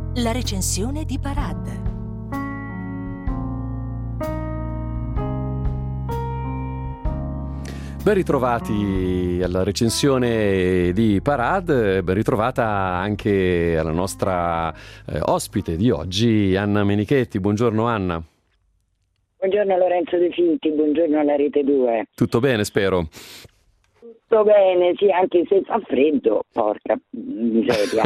La recensione di Parad. Ben ritrovati alla recensione di Parad, ben ritrovata anche alla nostra ospite di oggi, Anna Menichetti. Buongiorno Anna. Buongiorno Lorenzo De Finti, buongiorno alla Rete 2. Tutto bene, spero? Tutto bene, sì, anche se fa freddo, porca miseria.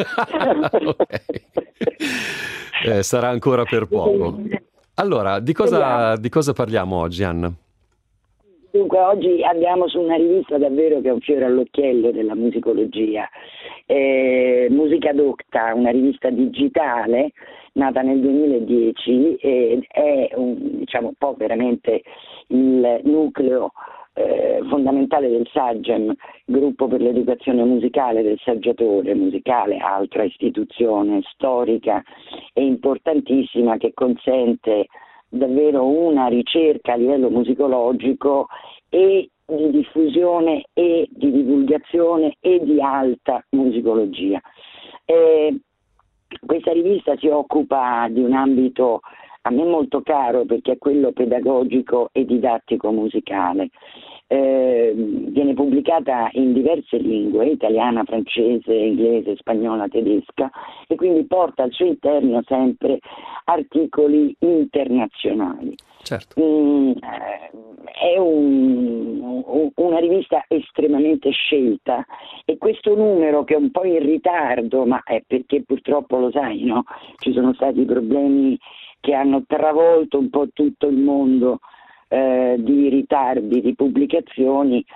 Sarà ancora per poco. Allora, di cosa parliamo oggi, Anna? Dunque, oggi andiamo su una rivista davvero che è un fiore all'occhiello della musicologia, Musica Docta, una rivista digitale nata nel 2010 ed è un po' veramente il nucleo fondamentale del SAGEM, gruppo per l'educazione musicale del Saggiatore Musicale, altra istituzione storica e importantissima che consente davvero una ricerca a livello musicologico e di diffusione e di divulgazione e di alta musicologia. Questa rivista si occupa di un ambito a me molto caro perché è quello pedagogico e didattico musicale. Viene pubblicata in diverse lingue, italiana, francese, inglese, spagnola, tedesca, e quindi porta al suo interno sempre articoli internazionali. Certo. È una rivista estremamente scelta e questo numero, che è un po' in ritardo, ma è perché purtroppo lo sai, no? Ci sono stati problemi che hanno travolto un po' tutto il mondo di ritardi di pubblicazioni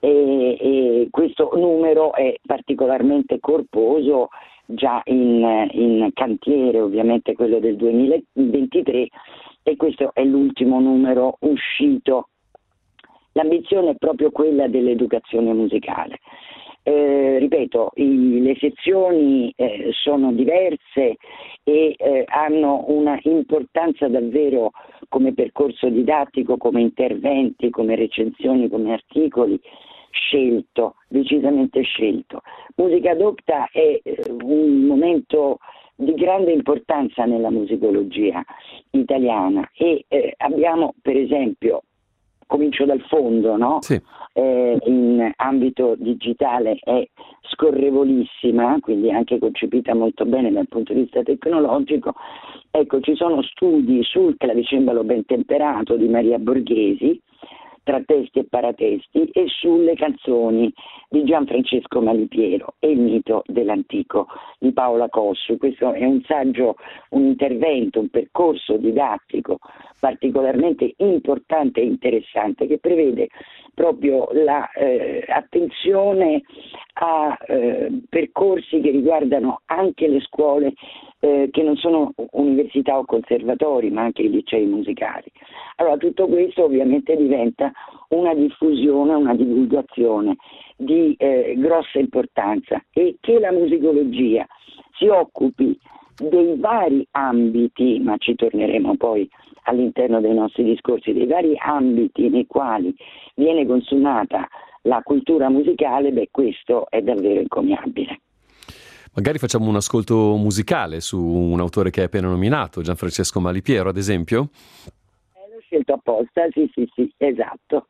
e questo numero è particolarmente corposo, già in cantiere ovviamente quello del 2023, e questo è l'ultimo numero uscito. L'ambizione è proprio quella dell'educazione musicale. Ripeto, le sezioni sono diverse e hanno una importanza davvero come percorso didattico, come interventi, come recensioni, come articoli, scelto, decisamente scelto. Musica Docta è un momento di grande importanza nella musicologia italiana e abbiamo per esempio, comincio dal fondo, no? Sì. In ambito digitale è scorrevolissima, quindi anche concepita molto bene dal punto di vista tecnologico. Ecco, ci sono studi sul clavicembalo ben temperato di Maria Borghesi, tra testi e paratesti, e sulle canzoni di Gianfrancesco Malipiero e il mito dell'antico di Paola Cossu. Questo è un saggio, un intervento, un percorso didattico particolarmente importante e interessante che prevede proprio l'attenzione a percorsi che riguardano anche le scuole che non sono università o conservatori, ma anche i licei musicali. Allora tutto questo ovviamente diventa una diffusione, una divulgazione di grossa importanza, e che la musicologia si occupi dei vari ambiti, ma ci torneremo poi all'interno dei nostri discorsi, dei vari ambiti nei quali viene consumata la cultura musicale, questo è davvero encomiabile. Magari facciamo un ascolto musicale su un autore che hai appena nominato, Gianfrancesco Malipiero, ad esempio? L'ho scelto apposta, sì, esatto.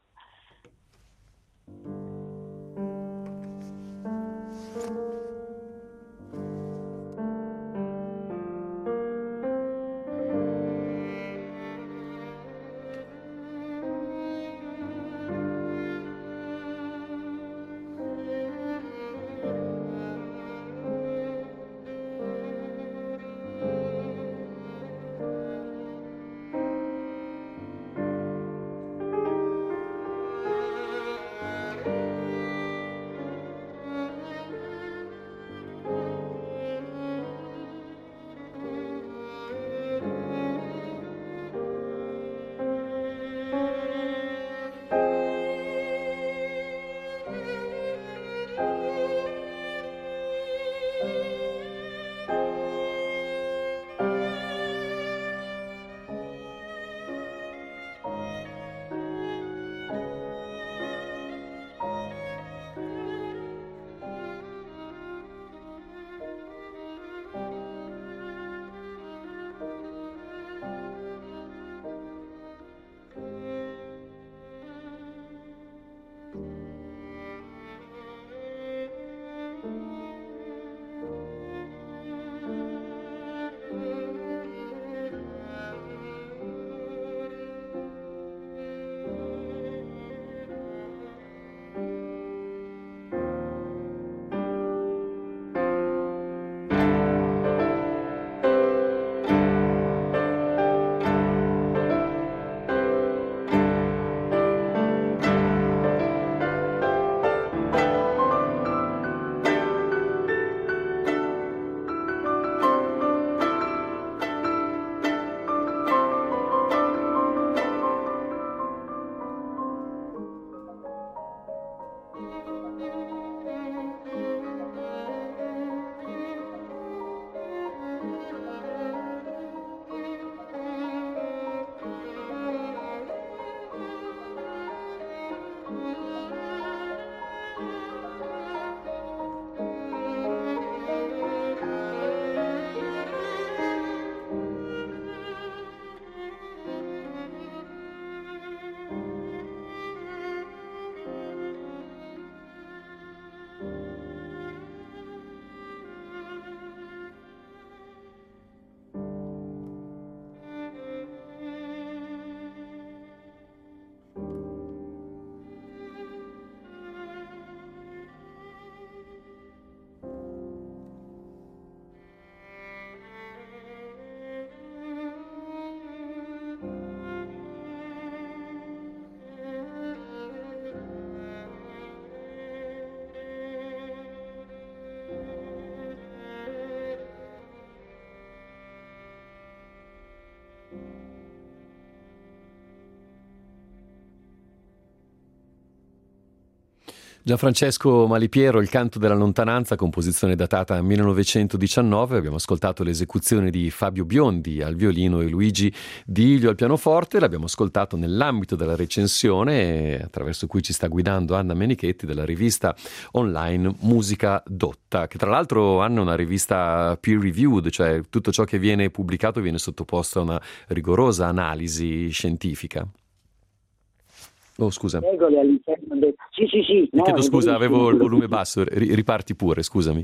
Gianfrancesco Malipiero, Il canto della lontananza, composizione datata 1919. Abbiamo ascoltato l'esecuzione di Fabio Biondi al violino e Luigi Diglio al pianoforte. L'abbiamo ascoltato nell'ambito della recensione attraverso cui ci sta guidando Anna Menichetti della rivista online Musica Dotta, che tra l'altro Anna è una rivista peer reviewed, cioè tutto ciò che viene pubblicato viene sottoposto a una rigorosa analisi scientifica. Oh, scusa. Regole all'interno del... Sì. No, chiedo scusa, benissimo. avevo il volume basso, riparti pure, scusami.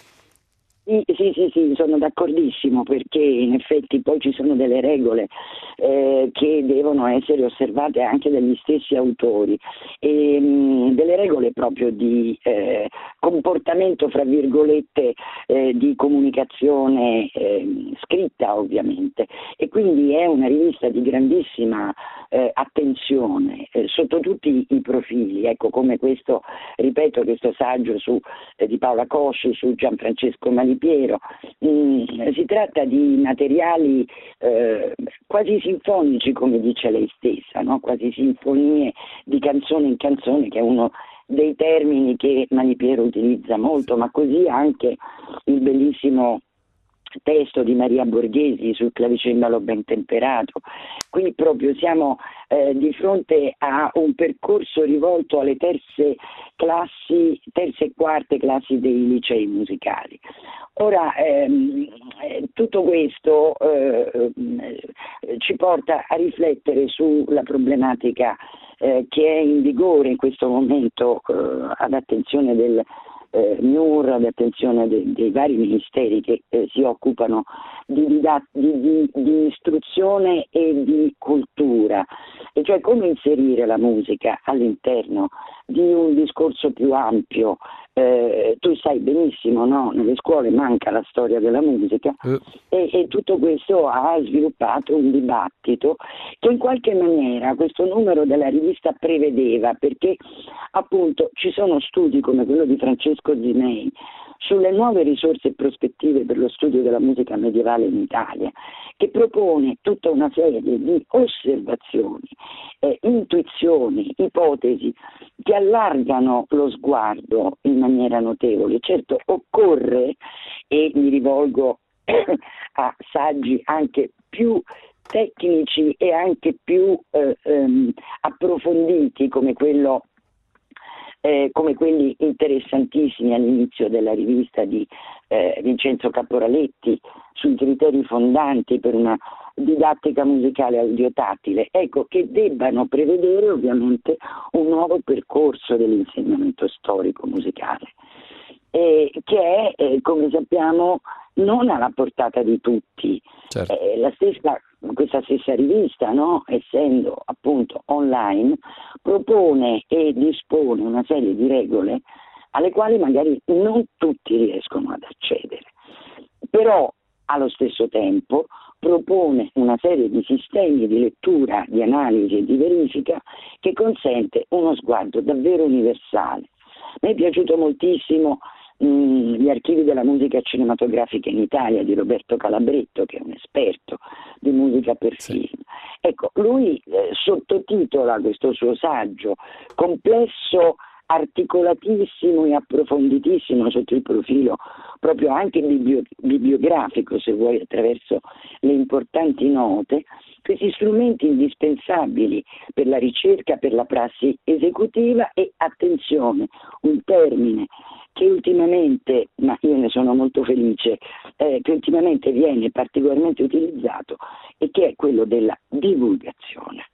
Sì, sono d'accordissimo, perché in effetti poi ci sono delle regole che devono essere osservate anche dagli stessi autori, e delle regole proprio di comportamento, fra virgolette, di comunicazione scritta ovviamente, e quindi è una rivista di grandissima attenzione sotto tutti i profili, ecco, come questo, ripeto, questo saggio di Paola Cosci su Gianfrancesco Malipiero. Si tratta di materiali quasi sinfonici, come dice lei stessa, no? Quasi sinfonie di canzone in canzone, che è uno dei termini che Malipiero utilizza molto, ma così anche il bellissimo testo di Maria Borghesi sul clavicembalo ben temperato. Qui proprio siamo di fronte a un percorso rivolto alle terze e quarte classi dei licei musicali. Ora, tutto questo ci porta a riflettere sulla problematica che è in vigore in questo momento ad attenzione del MIUR, ad attenzione dei vari ministeri che si occupano di istruzione e di cultura, e cioè come inserire la musica all'interno di un discorso più ampio. Tu sai benissimo, no? Nelle scuole manca la storia della musica e tutto questo ha sviluppato un dibattito che in qualche maniera questo numero della rivista prevedeva, perché appunto ci sono studi come quello di Francesco Zinei sulle nuove risorse e prospettive per lo studio della musica medievale in Italia, che propone tutta una serie di osservazioni, intuizioni, ipotesi che allargano lo sguardo in maniera notevole. Certo, occorre, e mi rivolgo a saggi anche più tecnici e anche più approfonditi come quelli interessantissimi all'inizio della rivista di Vincenzo Caporaletti sui criteri fondanti per una didattica musicale audiotattile, ecco, che debbano prevedere ovviamente un nuovo percorso dell'insegnamento storico musicale, che è, come sappiamo, non alla portata di tutti. Certo. Questa stessa rivista, no? Essendo appunto online, propone e dispone una serie di regole alle quali magari non tutti riescono ad accedere, però allo stesso tempo propone una serie di sistemi di lettura, di analisi e di verifica che consente uno sguardo davvero universale. Mi è piaciuto moltissimo gli archivi della musica cinematografica in Italia di Roberto Calabretto, che è un esperto di musica per film. Ecco, lui sottotitola questo suo saggio complesso, articolatissimo e approfonditissimo sotto il profilo proprio anche bibliografico, se vuoi, attraverso le importanti note, questi strumenti indispensabili per la ricerca, per la prassi esecutiva e, attenzione, un termine che ultimamente, ma io ne sono molto felice, che ultimamente viene particolarmente utilizzato, e che è quello della divulgazione.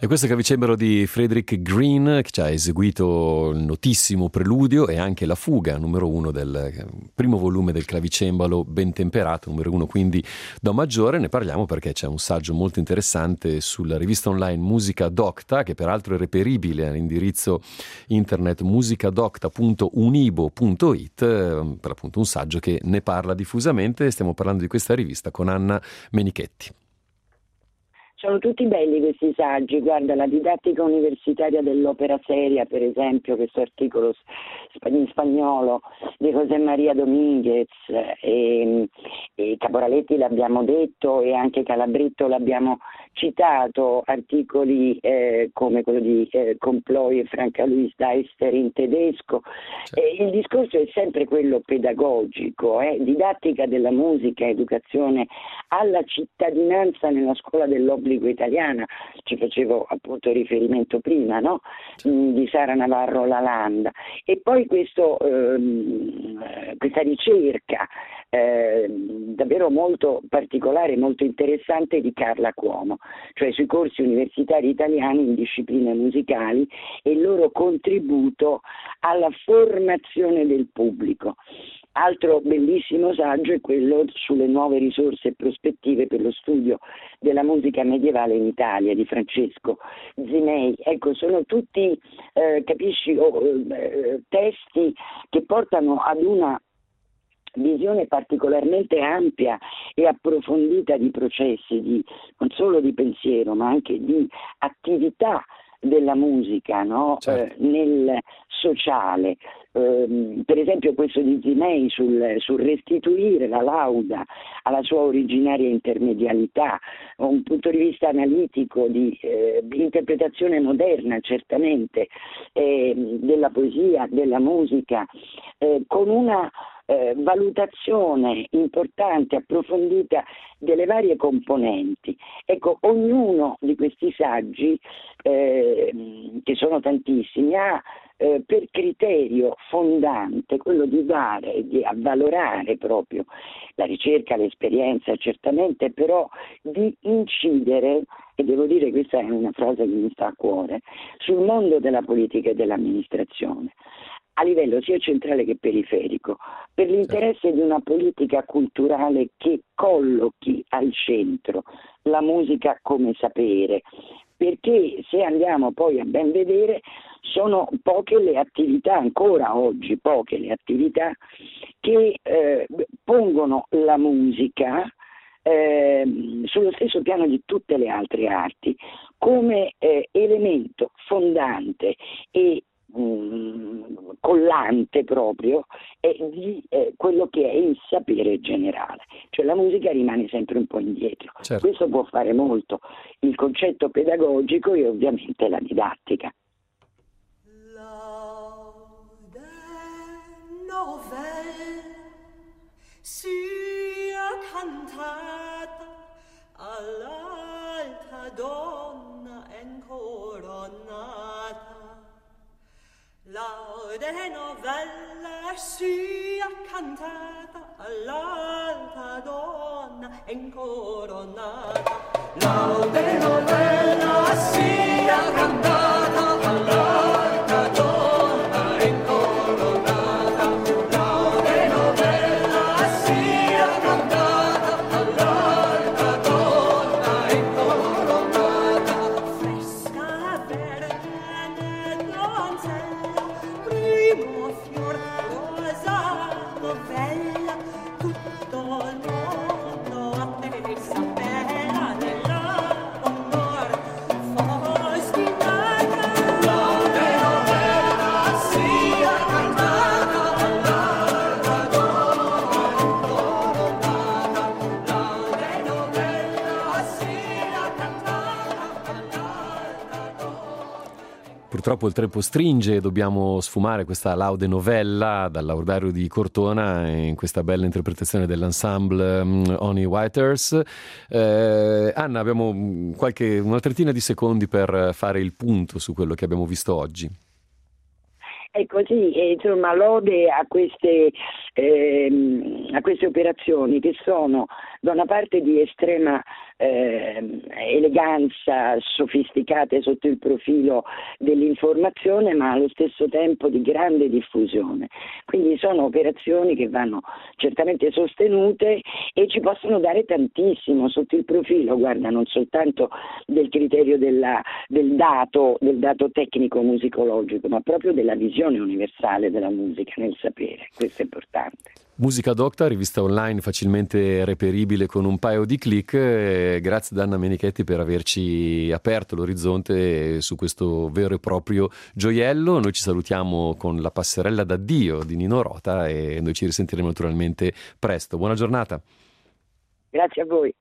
E questo è il clavicembalo di Frederick Green, che ci ha eseguito il notissimo preludio e anche la fuga numero 1 del primo volume del clavicembalo ben temperato, numero 1 quindi do maggiore. Ne parliamo perché c'è un saggio molto interessante sulla rivista online Musica Docta, che peraltro è reperibile all'indirizzo internet musicadocta.unibo.it, per appunto un saggio che ne parla diffusamente. Stiamo parlando di questa rivista con Anna Menichetti. Sono tutti belli questi saggi, guarda la didattica universitaria dell'opera seria, per esempio, questo articolo in spagnolo di José María Domínguez, e Caporaletti l'abbiamo detto e anche Calabretto l'abbiamo citato, articoli come quello di Comploy e Franca Luis Deister in tedesco. Il discorso è sempre quello pedagogico, didattica della musica, educazione alla cittadinanza nella scuola dell'obbligo italiana, ci facevo appunto riferimento prima, no? Di Sara Navarro Lalanda, e poi questa ricerca davvero molto particolare, molto interessante di Carla Cuomo, cioè sui corsi universitari italiani in discipline musicali e il loro contributo alla formazione del pubblico. Altro bellissimo saggio è quello sulle nuove risorse e prospettive per lo studio della musica medievale in Italia di Francesco Zinei. Ecco, sono tutti, testi che portano ad una visione particolarmente ampia e approfondita di processi, non solo di pensiero, ma anche di attività della musica, no? Certo. Nel sociale. Per esempio questo di Zinei sul restituire la lauda alla sua originaria intermedialità, un punto di vista analitico di interpretazione moderna certamente della poesia, della musica, con una valutazione importante, approfondita delle varie componenti. Ecco, ognuno di questi saggi, che sono tantissimi, ha per criterio fondante quello di dare e di avvalorare proprio la ricerca, l'esperienza certamente, però di incidere, e devo dire questa è una frase che mi sta a cuore, sul mondo della politica e dell'amministrazione, a livello sia centrale che periferico, per l'interesse di una politica culturale che collochi al centro la musica come sapere, perché se andiamo poi a ben vedere sono poche le attività, ancora oggi poche le attività che pongono la musica sullo stesso piano di tutte le altre arti come elemento fondante e collante proprio di quello che è il sapere generale, cioè la musica rimane sempre un po' indietro. Certo. Questo può fare molto il concetto pedagogico e ovviamente la didattica. Laude novella sia cantata all'alta donna incoronata. Laude novella sia cantata all'alta donna incoronata. Laude novella sia cantata all'alta donna incoronata. Laude novella sia cantata all'alta donna incoronata. Fresca verde donzella, primo fior rosa novella, tutto il mondo attesa bella nell'onor ostinata. Laude novella sia cantata all'alta donna incoronata. Laude novella sia cantata all'alta donna. Purtroppo il tempo stringe e dobbiamo sfumare questa laude novella dal laudario di Cortona in questa bella interpretazione dell'ensemble Only Whiters. Anna, abbiamo una trettina di secondi per fare il punto su quello che abbiamo visto oggi. Ecco sì, insomma lode a queste operazioni che sono da una parte di estrema eleganza sofisticate sotto il profilo dell'informazione, ma allo stesso tempo di grande diffusione. Quindi sono operazioni che vanno certamente sostenute e ci possono dare tantissimo sotto il profilo, guarda, non soltanto del criterio del dato tecnico musicologico, ma proprio della visione universale della musica nel sapere. Questo è importante. Musica Docta, rivista online facilmente reperibile con un paio di click. Grazie ad Anna Menichetti per averci aperto l'orizzonte su questo vero e proprio gioiello. Noi ci salutiamo con la passerella d'addio di Nino Rota e noi ci risentiremo naturalmente presto. Buona giornata. Grazie a voi.